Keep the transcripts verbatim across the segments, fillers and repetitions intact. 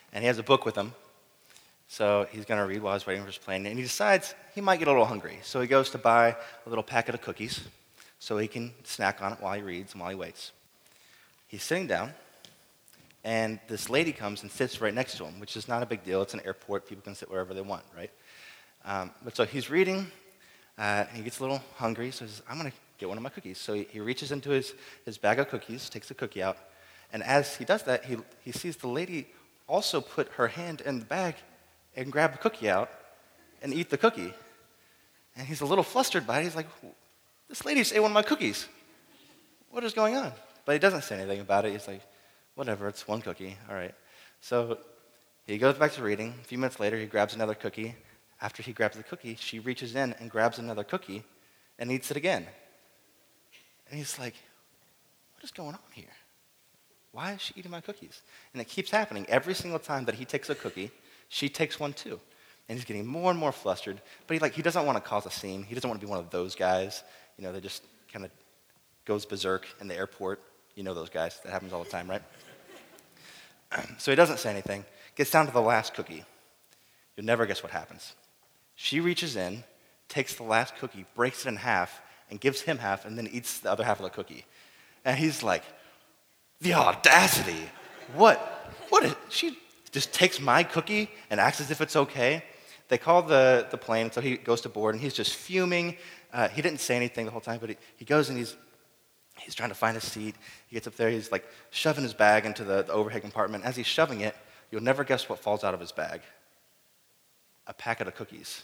and he has a book with him. So he's going to read while he's waiting for his plane, and he decides he might get a little hungry. So he goes to buy a little packet of cookies so he can snack on it while he reads and while he waits. He's sitting down, and this lady comes and sits right next to him, which is not a big deal. It's an airport. People can sit wherever they want, right? Um, but so he's reading, uh, and he gets a little hungry, so he says, I'm going to get one of my cookies. So he, he reaches into his, his bag of cookies, takes a cookie out, and as he does that, he, he sees the lady also put her hand in the bag and grab the cookie out and eat the cookie. And he's a little flustered by it. He's like, this lady just ate one of my cookies. What is going on? But he doesn't say anything about it. He's like, whatever, it's one cookie. All right. So he goes back to reading. A few minutes later, he grabs another cookie. After he grabs the cookie, she reaches in and grabs another cookie and eats it again. And he's like, what is going on here? Why is she eating my cookies? And it keeps happening. Every single time that he takes a cookie, she takes one too. And he's getting more and more flustered. But he like he doesn't want to cause a scene. He doesn't want to be one of those guys, you know, that just kind of goes berserk in the airport. You know those guys. That happens all the time, right? So he doesn't say anything. Gets down to the last cookie. You'll never guess what happens. She reaches in, takes the last cookie, breaks it in half, and gives him half, and then eats the other half of the cookie. And he's like, the audacity. What? What is, she just takes my cookie and acts as if it's okay. They call the, the plane, so he goes to board, and he's just fuming. Uh, he didn't say anything the whole time, but he, he goes and he's he's trying to find a seat. He gets up there, he's like shoving his bag into the, the overhead compartment. As he's shoving it, you'll never guess what falls out of his bag. A packet of cookies.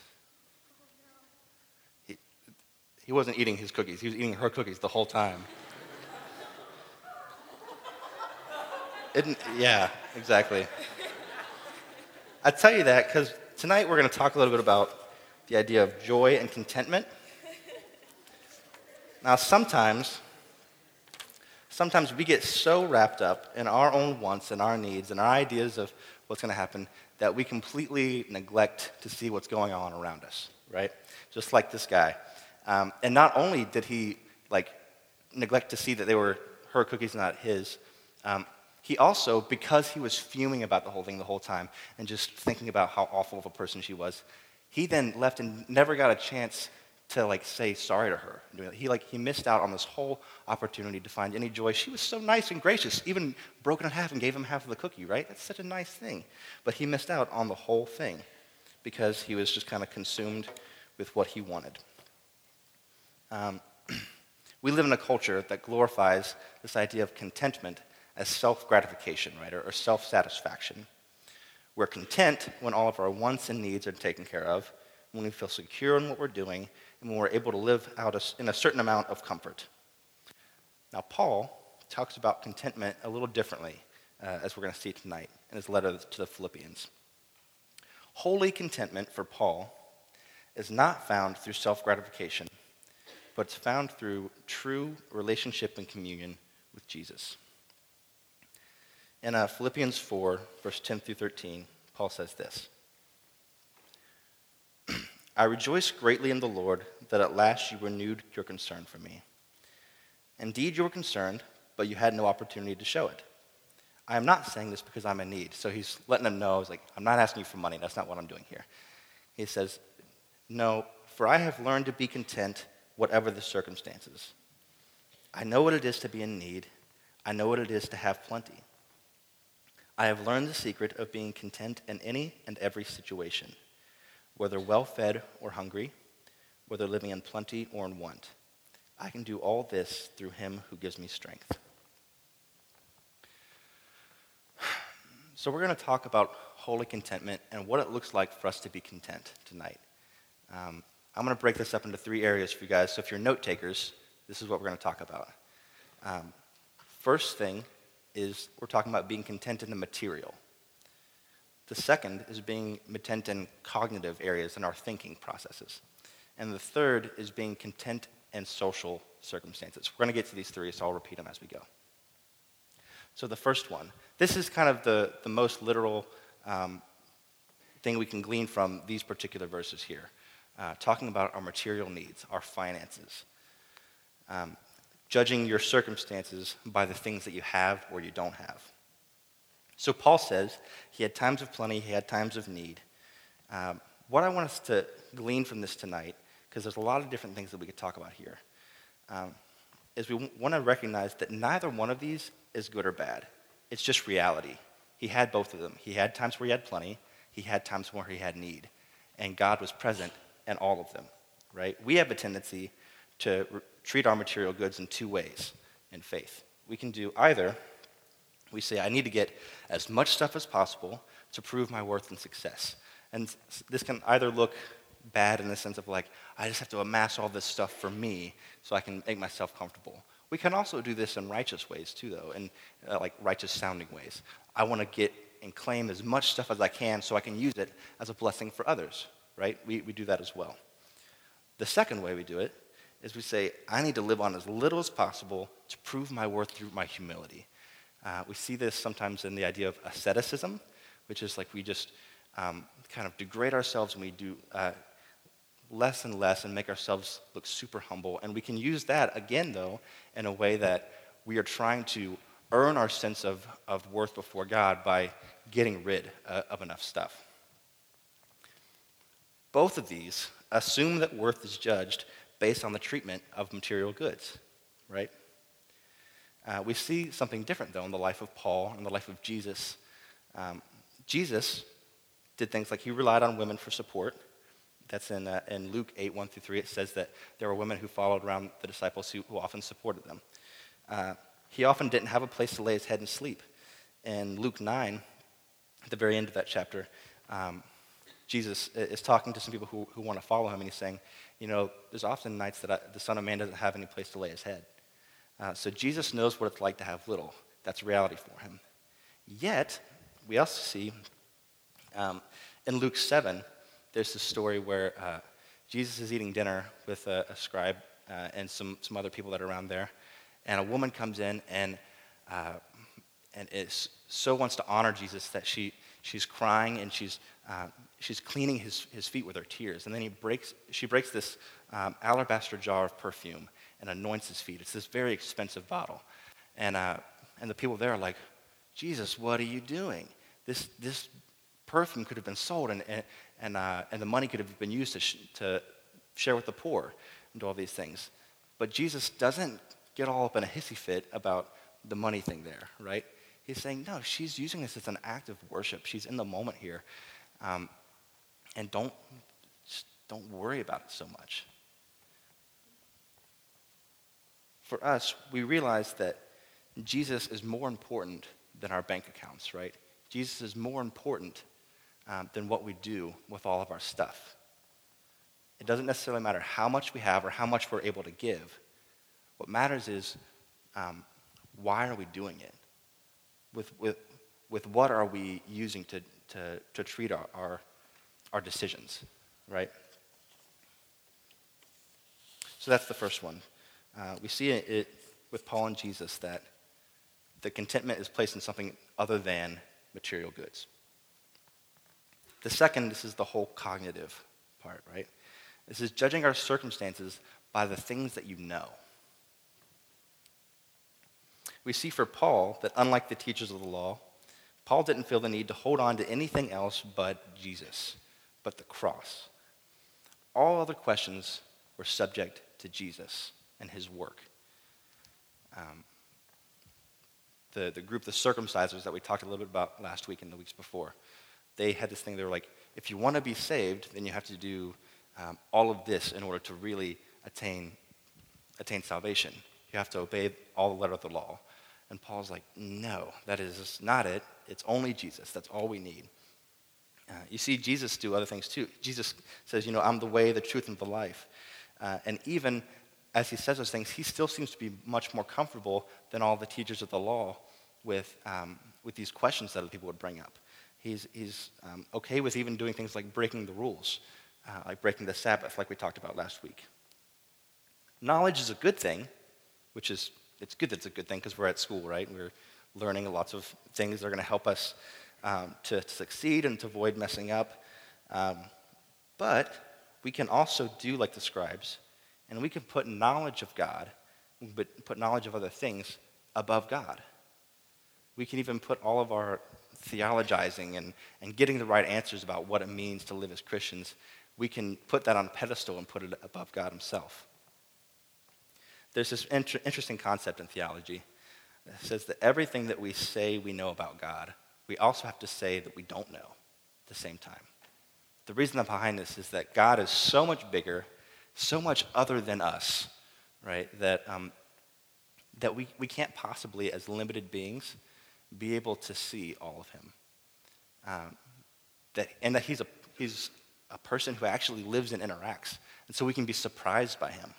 He, he wasn't eating his cookies. He was eating her cookies the whole time. It, yeah, exactly. I tell you that because tonight we're going to talk a little bit about the idea of joy and contentment. Now, sometimes, sometimes we get so wrapped up in our own wants and our needs and our ideas of what's going to happen that we completely neglect to see what's going on around us, right? Just like this guy. Um, and not only did he like neglect to see that they were her cookies, not his, um, he also, because he was fuming about the whole thing the whole time and just thinking about how awful of a person she was, he then left and never got a chance to like say sorry to her. He like he missed out on this whole opportunity to find any joy. She was so nice and gracious, even broke it in half and gave him half of the cookie, right? That's such a nice thing. But he missed out on the whole thing because he was just kind of consumed with what he wanted. Um, we live in a culture that glorifies this idea of contentment as self-gratification, right, or, or self-satisfaction. We're content when all of our wants and needs are taken care of, when we feel secure in what we're doing, and when we're able to live out a, in a certain amount of comfort. Now, Paul talks about contentment a little differently, uh, as we're going to see tonight in his letter to the Philippians. Holy contentment for Paul is not found through self-gratification, but it's found through true relationship and communion with Jesus. In uh, Philippians four, verse ten through thirteen, Paul says this. I rejoice greatly in the Lord that at last you renewed your concern for me. Indeed, you were concerned, but you had no opportunity to show it. I am not saying this because I'm in need. So he's letting them know, he's like, I'm not asking you for money. That's not what I'm doing here. He says, no, for I have learned to be content whatever the circumstances. I know what it is to be in need. I know what it is to have plenty. I have learned the secret of being content in any and every situation, whether well-fed or hungry, whether living in plenty or in want. I can do all this through him who gives me strength. So we're going to talk about holy contentment and what it looks like for us to be content tonight. Um, I'm going to break this up into three areas for you guys. So if you're note takers, this is what we're going to talk about. Um, first thing is we're talking about being content in the material. The second is being content in cognitive areas in our thinking processes. And the third is being content in social circumstances. We're going to get to these three, so I'll repeat them as we go. So the first one, this is kind of the, the most literal um, thing we can glean from these particular verses here, uh, talking about our material needs, our finances. Um, judging your circumstances by the things that you have or you don't have. So Paul says he had times of plenty, he had times of need. Um, what I want us to glean from this tonight, because there's a lot of different things that we could talk about here, um, is we w- want to recognize that neither one of these is good or bad. It's just reality. He had both of them. He had times where he had plenty. He had times where he had need. And God was present in all of them, right? We have a tendency to re- treat our material goods in two ways in faith. We can do either, we say, I need to get as much stuff as possible to prove my worth and success. And s- this can either look bad in the sense of like, I just have to amass all this stuff for me so I can make myself comfortable. We can also do this in righteous ways too, though, in uh, like righteous sounding ways. I want to get and claim as much stuff as I can so I can use it as a blessing for others, right? We, we do that as well. The second way we do it is we say, I need to live on as little as possible to prove my worth through my humility. Uh, we see this sometimes in the idea of asceticism, which is like we just um, kind of degrade ourselves and we do uh, less and less and make ourselves look super humble. And we can use that, again, though, in a way that we are trying to earn our sense of, of worth before God by getting rid uh, of enough stuff. Both of these assume that worth is judged based on the treatment of material goods, right? Uh, we see something different, though, in the life of Paul and the life of Jesus. Um, Jesus did things like he relied on women for support. That's in, uh, in Luke eight, one through three. It says that there were women who followed around the disciples who, who often supported them. Uh, he often didn't have a place to lay his head and sleep. In Luke nine, at the very end of that chapter, um, Jesus is talking to some people who, who want to follow him, and he's saying, you know, there's often nights that I, the Son of Man doesn't have any place to lay his head. Uh, so Jesus knows what it's like to have little. That's reality for him. Yet, we also see um, in Luke seven, there's this story where uh, Jesus is eating dinner with a, a scribe uh, and some, some other people that are around there, and a woman comes in and uh, and is, so wants to honor Jesus that she she's crying and she's uh, she's cleaning his, his feet with her tears, and then he breaks she breaks this um, alabaster jar of perfume and anoints his feet. It's this very expensive bottle, and uh, and the people there are like, Jesus, what are you doing? This this perfume could have been sold, and and and, uh, and the money could have been used to sh- to share with the poor and do all these things. But Jesus doesn't get all up in a hissy fit about the money thing there, right? He's saying, no, she's using this as an act of worship. She's in the moment here, um, and don't just don't worry about it so much. For us, we realize that Jesus is more important than our bank accounts, right? Jesus is more important um, than what we do with all of our stuff. It doesn't necessarily matter how much we have or how much we're able to give. What matters is um, why are we doing it? With with with what are we using to to to treat our our, our decisions, right? So that's the first one. Uh, we see it, it with Paul and Jesus that the contentment is placed in something other than material goods. The second, this is the whole cognitive part, right? This is judging our circumstances by the things that you know. We see for Paul that unlike the teachers of the law, Paul didn't feel the need to hold on to anything else but Jesus, but the cross. All other questions were subject to Jesus and his work. Um, the, the group, the circumcisers that we talked a little bit about last week and the weeks before, they had this thing, they were like, if you want to be saved, then you have to do um, all of this in order to really attain, attain salvation. You have to obey all the letter of the law. And Paul's like, no, that is not it. It's only Jesus. That's all we need. Uh, you see Jesus do other things too. Jesus says, you know, I'm the way, the truth, and the life. Uh, and even as he says those things, he still seems to be much more comfortable than all the teachers of the law with, um, with these questions that other people would bring up. He's, he's um, okay with even doing things like breaking the rules, uh, like breaking the Sabbath, like we talked about last week. Knowledge is a good thing, which is, it's good that it's a good thing because we're at school, right? We're learning lots of things that are going to help us um, to, to succeed and to avoid messing up. Um, but we can also do like the scribes, and we can put knowledge of God, but put knowledge of other things above God. We can even put all of our theologizing and, and getting the right answers about what it means to live as Christians, we can put that on a pedestal and put it above God himself. There's this inter- interesting concept in theology that says that everything that we say we know about God, we also have to say that we don't know at the same time. The reason behind this is that God is so much bigger, so much other than us, right, that um, that we, we can't possibly, as limited beings, be able to see all of him. Um, that and that he's a he's a person who actually lives and interacts, and so we can be surprised by him.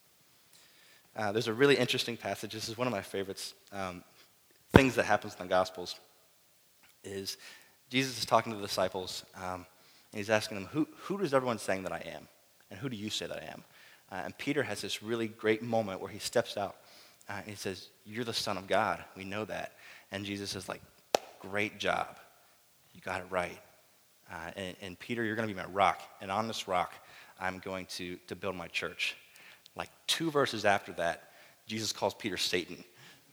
Uh, there's a really interesting passage. This is one of my favorites. Um, things that happens in the Gospels is Jesus is talking to the disciples, um, and he's asking them, who, who does everyone saying that I am? And who do you say that I am? Uh, and Peter has this really great moment where he steps out, uh, and he says, you're the Son of God. We know that. And Jesus is like, great job. You got it right. Uh, and, and Peter, you're going to be my rock. And on this rock, I'm going to, to build my church. Like two verses after that, Jesus calls Peter Satan.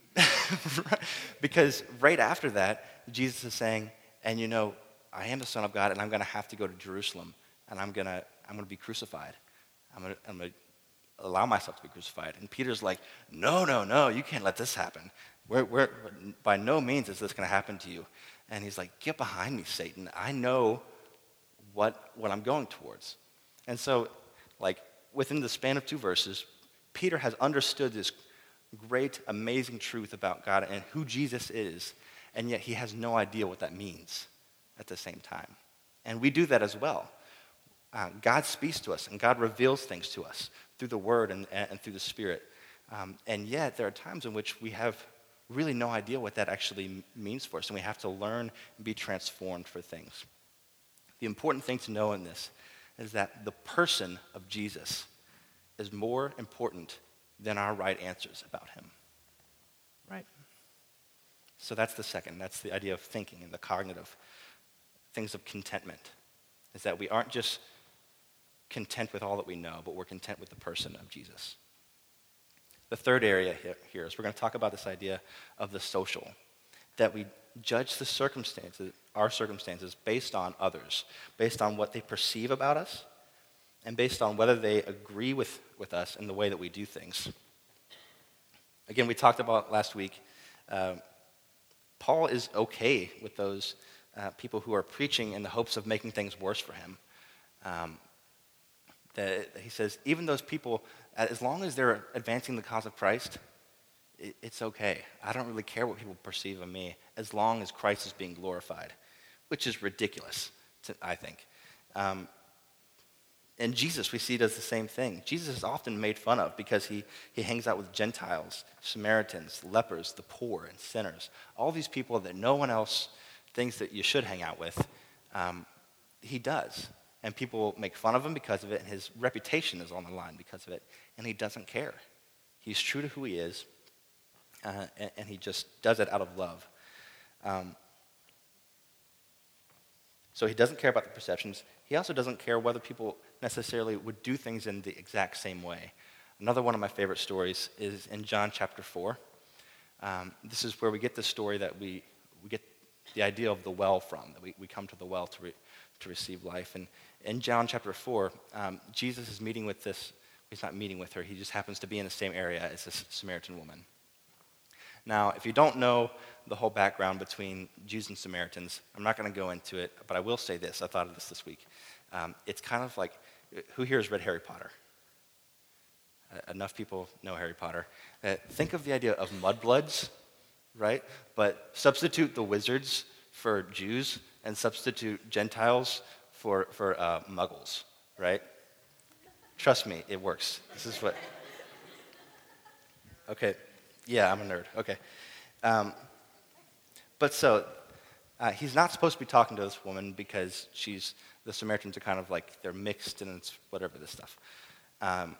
Because right after that, Jesus is saying, and you know, I am the Son of God, and I'm going to have to go to Jerusalem, and I'm going to I'm going to be crucified. I'm going to I'm going to allow myself to be crucified. And Peter's like, no, no, no, you can't let this happen. We're, we're, by no means is this going to happen to you. And he's like, get behind me, Satan. I know what what I'm going towards. And so, like, within the span of two verses, Peter has understood this great, amazing truth about God and who Jesus is, and yet he has no idea what that means at the same time. And we do that as well. Uh, God speaks to us, and God reveals things to us through the Word and, and through the Spirit. Um, and yet there are times in which we have really no idea what that actually means for us, and we have to learn and be transformed for things. The important thing to know in this is that the person of Jesus is more important than our right answers about him. Right? So that's the second. That's the idea of thinking and the cognitive things of contentment, is that we aren't just content with all that we know, but we're content with the person of Jesus. The third area here, here is we're going to talk about this idea of the social, that we judge the circumstances, our circumstances, based on others, based on what they perceive about us, and based on whether they agree with, with us in the way that we do things. Again, we talked about last week, uh, Paul is okay with those uh, people who are preaching in the hopes of making things worse for him. Um, that he says, even those people, as long as they're advancing the cause of Christ, it, it's okay. I don't really care what people perceive of me, as long as Christ is being glorified, which is ridiculous, to, I think. Um, And Jesus, we see, does the same thing. Jesus is often made fun of because he, he hangs out with Gentiles, Samaritans, lepers, the poor, and sinners. All these people that no one else thinks that you should hang out with, um, he does. And people make fun of him because of it, and his reputation is on the line because of it, and he doesn't care. He's true to who he is, uh, and, and he just does it out of love. Um, so he doesn't care about the perceptions. He also doesn't care whether people necessarily would do things in the exact same way. Another one of my favorite stories is in John chapter four. Um, this is where we get the story that we, we get the idea of the well from, that we, we come to the well to, re, to receive life. And in John chapter four, um, Jesus is meeting with this, he's not meeting with her, he just happens to be in the same area as this Samaritan woman. Now, if you don't know the whole background between Jews and Samaritans, I'm not going to go into it, but I will say this. I thought of this this week. Um, it's kind of like, who here has read Harry Potter? Uh, enough people know Harry Potter. Uh, think of the idea of mudbloods, right? But substitute the wizards for Jews and substitute Gentiles for, for uh, muggles, right? Trust me, it works. This is what... Okay. Yeah, I'm a nerd. Okay. Um, but so, uh, he's not supposed to be talking to this woman because she's, the Samaritans are kind of like, they're mixed and it's whatever this stuff. Um,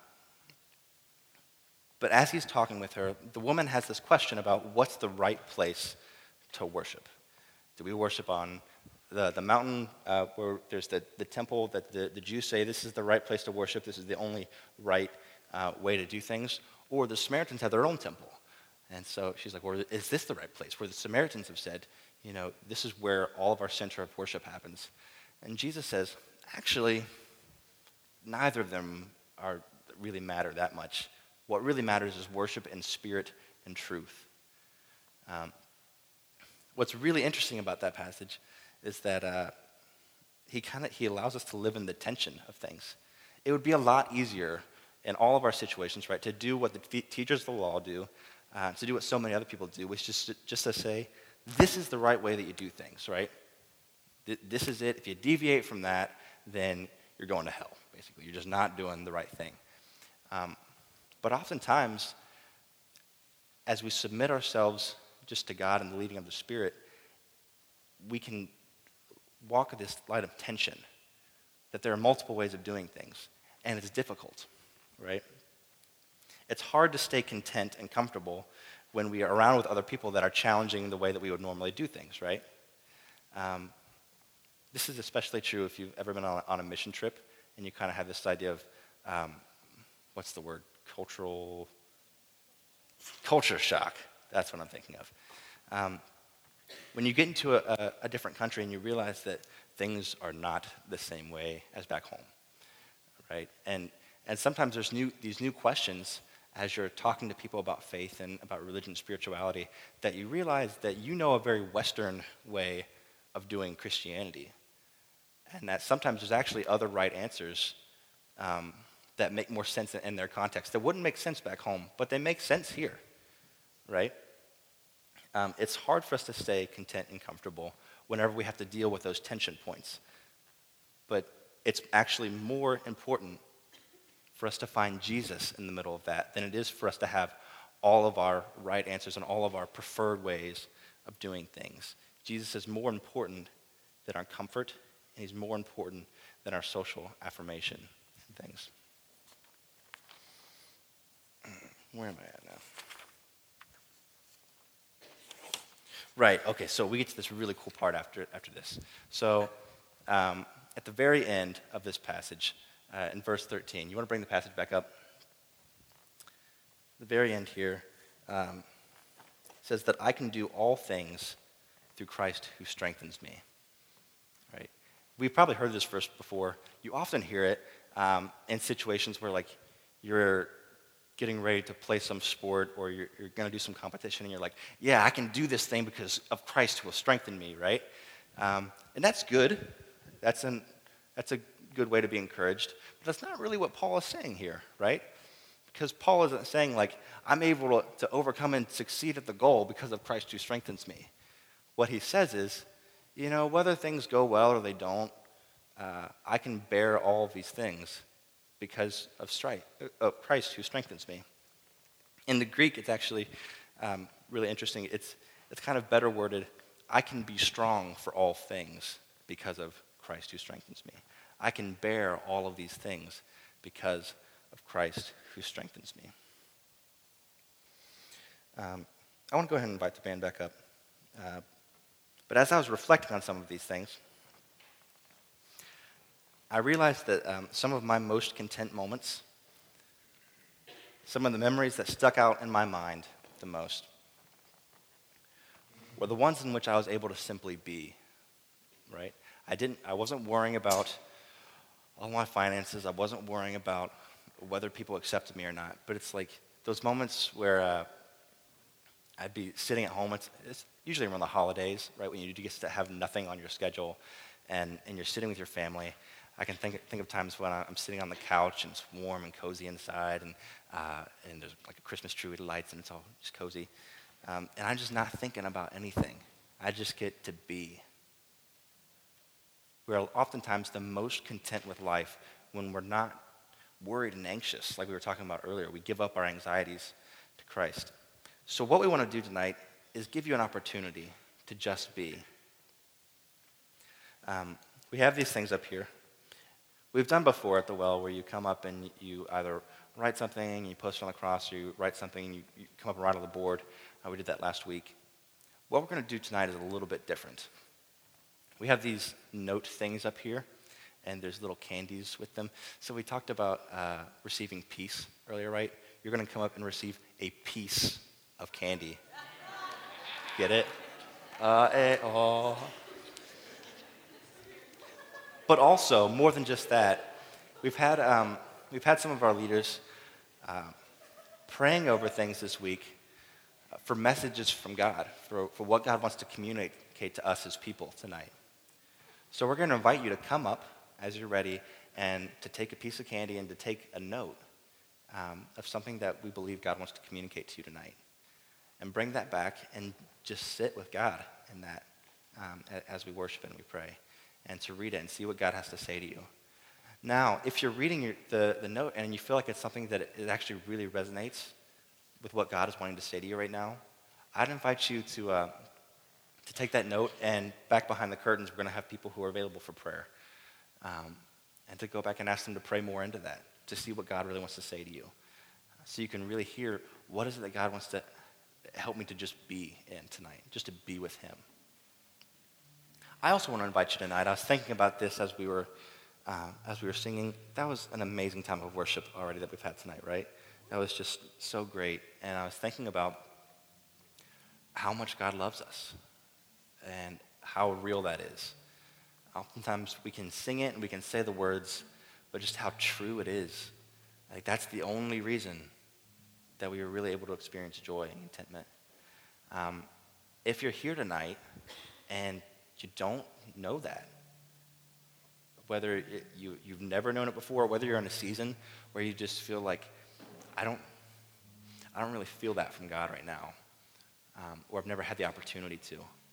but as he's talking with her, the woman has this question about what's the right place to worship. Do we worship on the, the mountain uh, where there's the, the temple that the, the Jews say this is the right place to worship, this is the only right uh, way to do things? Or the Samaritans have their own temple. And so she's like, well, is this the right place? Where the Samaritans have said, You know, this is where all of our center of worship happens. And Jesus says, actually, neither of them are really matter that much. What really matters is worship in spirit and truth. Um, what's really interesting about that passage is that uh, he kind of he allows us to live in the tension of things. It would be a lot easier in all of our situations, right, to do what the te- teachers of the law do, uh, to do what so many other people do, which is just, just to say, this is the right way that you do things, right? Th- this is it. If you deviate from that, then you're going to hell, basically. You're just not doing the right thing. Um, but oftentimes, as we submit ourselves just to God and the leading of the Spirit, we can walk in this light of tension, that there are multiple ways of doing things, and it's difficult, right? It's hard to stay content and comfortable when we are around with other people that are challenging the way that we would normally do things, right? Um, this is especially true if you've ever been on, on a mission trip and you kind of have this idea of, um, what's the word, cultural, culture shock. That's what I'm thinking of. Um, when you get into a, a, a different country and you realize that things are not the same way as back home, right? And and sometimes there's new these new questions as you're talking to people about faith and about religion and spirituality that you realize that you know a very Western way of doing Christianity, and that sometimes there's actually other right answers um, that make more sense in their context that wouldn't make sense back home, but they make sense here, right? Um, it's hard for us to stay content and comfortable whenever we have to deal with those tension points. But it's actually more important for us to find Jesus in the middle of that than it is for us to have all of our right answers and all of our preferred ways of doing things. Jesus is more important than our comfort, and he's more important than our social affirmation and things. Where am I at now? Right, okay, so we get to this really cool part after after this. So um, at the very end of this passage, uh, in verse thirteen, you want to bring the passage back up? The very end here um, says that I can do all things through Christ who strengthens me. Right? We've probably heard this verse before. You often hear it um, in situations where, like, you're getting ready to play some sport or you're, you're going to do some competition and you're like, yeah, I can do this thing because of Christ who will strengthen me, right? Um, and that's good. That's, an, that's a good way to be encouraged. But that's not really what Paul is saying here, right? Because Paul isn't saying, like, I'm able to, to overcome and succeed at the goal because of Christ who strengthens me. What he says is, you know, whether things go well or they don't, uh, I can bear all of these things because of strife, uh, Christ who strengthens me. In the Greek, it's actually um, really interesting. It's it's kind of better worded. I can be strong for all things because of Christ who strengthens me. I can bear all of these things because of Christ who strengthens me. Um, I want to go ahead and invite the band back up. Uh, but as I was reflecting on some of these things, I realized that um, some of my most content moments, some of the memories that stuck out in my mind the most, were the ones in which I was able to simply be, right? I didn't. I wasn't worrying about all my finances. I wasn't worrying about whether people accepted me or not. But it's like those moments where uh, I'd be sitting at home. It's, it's usually around the holidays, right, when you just have nothing on your schedule, and, and you're sitting with your family. I can think think of times when I'm sitting on the couch and it's warm and cozy inside, and uh, and there's like a Christmas tree with lights, and it's all just cozy. Um, and I'm just not thinking about anything. I just get to be. We're oftentimes the most content with life when we're not worried and anxious, like we were talking about earlier. We give up our anxieties to Christ. So what we want to do tonight is give you an opportunity to just be. Um, we have these things up here. We've done before at the well where you come up and you either write something, you post it on the cross, or you write something and you, you come up and write on the board. Uh, we did that last week. What we're going to do tonight is a little bit different. We have these note things up here, and there's little candies with them. So we talked about uh, receiving peace earlier, right? You're going to come up and receive a piece of candy. Get it? Uh, eh, oh. But also, more than just that, we've had, um, we've had some of our leaders uh, praying over things this week uh, for messages from God, for, for what God wants to communicate to us as people tonight. So we're going to invite you to come up as you're ready and to take a piece of candy and to take a note um, of something that we believe God wants to communicate to you tonight. And bring that back and just sit with God in that um, as we worship and we pray. And to read it and see what God has to say to you. Now, if you're reading your, the, the note and you feel like it's something that it actually really resonates with what God is wanting to say to you right now, I'd invite you to, uh, to take that note, and back behind the curtains, we're going to have people who are available for prayer. Um, and to go back and ask them to pray more into that, to see what God really wants to say to you. So you can really hear, what is it that God wants to help me to just be in tonight, just to be with him. I also want to invite you tonight. I was thinking about this as we were uh, as we were singing. That was an amazing time of worship already that we've had tonight, right? That was just so great. And I was thinking about how much God loves us and how real that is. Oftentimes we can sing it and we can say the words, but just how true it is. Like that's the only reason that we were really able to experience joy and contentment. Um, if you're here tonight and you don't know that, whether it, you, you've never known it before, or whether you're in a season where you just feel like, I don't, I don't really feel that from God right now, um, or I've never had the opportunity to,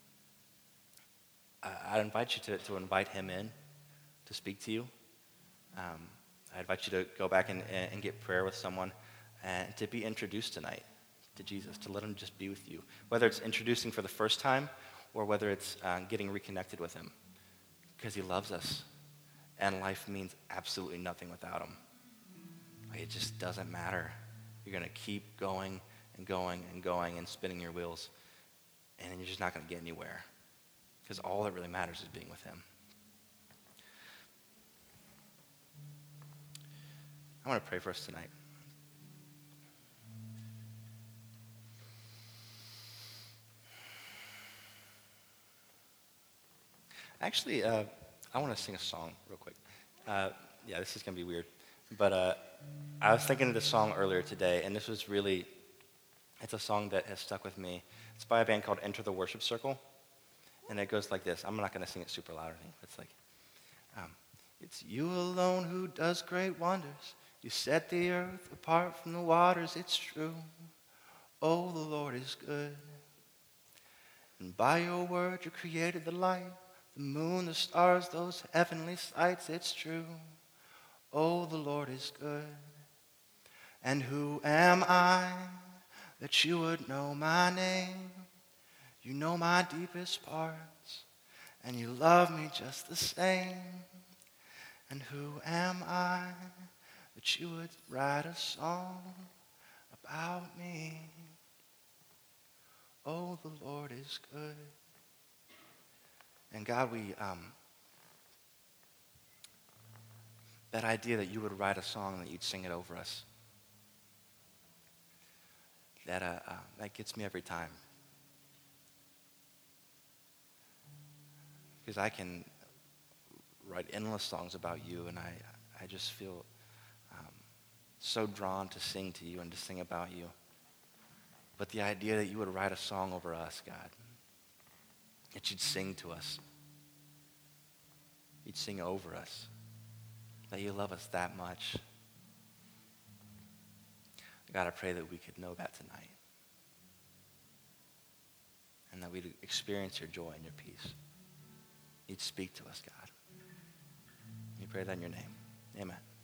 uh, I'd invite you to, to invite him in to speak to you. Um, I invite you to go back and, and get prayer with someone and to be introduced tonight to Jesus, to let him just be with you, whether it's introducing for the first time or whether it's uh, getting reconnected with him, because he loves us, and life means absolutely nothing without him. Like, it just doesn't matter. You're going to keep going and going and going and spinning your wheels, and you're just not going to get anywhere, because all that really matters is being with him. I want to pray for us tonight. Actually, uh, I want to sing a song real quick. Uh, yeah, this is going to be weird. But uh, I was thinking of this song earlier today, and this was really, it's a song that has stuck with me. It's by a band called Enter the Worship Circle. And it goes like this. I'm not going to sing it super loud or anything. It's like, um, it's you alone who does great wonders. You set the earth apart from the waters. It's true. Oh, the Lord is good. And by your word you created the light. The moon, the stars, those heavenly sights, it's true. Oh, the Lord is good. And who am I that you would know my name? You know my deepest parts, and you love me just the same. And who am I that you would write a song about me? Oh, the Lord is good. And God, we, um, that idea that you would write a song, that you'd sing it over us, that, uh, uh, that gets me every time. Because I can write endless songs about you, and I, I just feel um, so drawn to sing to you and to sing about you. But the idea that you would write a song over us, God, that you'd sing to us, you'd sing over us, that you love us that much. God, I pray that we could know that tonight, and that we'd experience your joy and your peace. You'd speak to us, God. We pray that in your name. Amen.